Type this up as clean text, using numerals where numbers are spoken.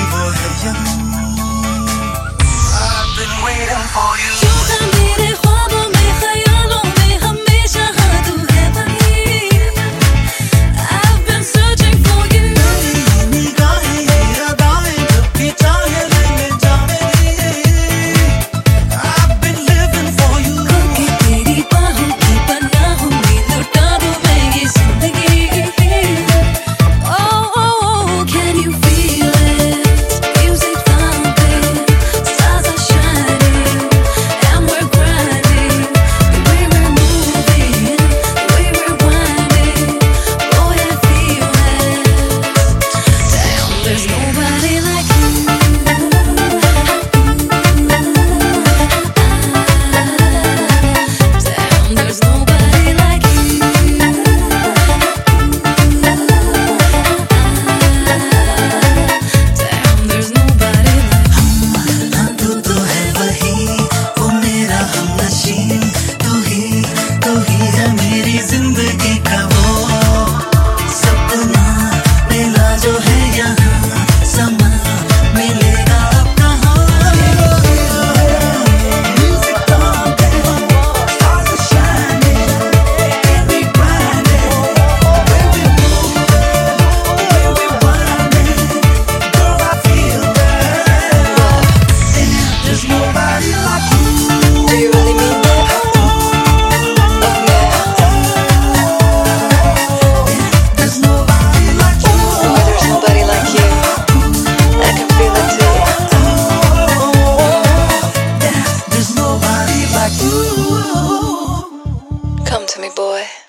वो है यही। I've been waiting for you. क्यों था मेरे ख्वाबों में ख्यालों में हमेशा हाँ तू है भाई। I've been searching for you. तेरी निगाहें ये अदाएं जब भी चाहे ले जा मेरी। I've been living for you. कि तेरी बाहों की पनाहों में लुटा दूं मैं ये जिंदगी। Oh, can you feel it? Music thumping, stars are shining, and we're grinding. The way we're moving, the way we're winding, boy I feel it. Damn, there's nobody like you. Damn, there's nobody like you. Damn, there's nobody like you. हाँ तू है वही, वो मेरा हमनशी। तू ही है मेरी जिंदगी का वो सपना। मिला जो है यहाँ समा मिलेगा अब कहाँ। Music thumping, stars are shining, and we grinding. When we moving, when we winding, girl I feel that. There's nobody like you. Do you really mean that? There's nobody like you. Boy, there's nobody like you. I can feel it too. There's nobody like you. Come to me, boy.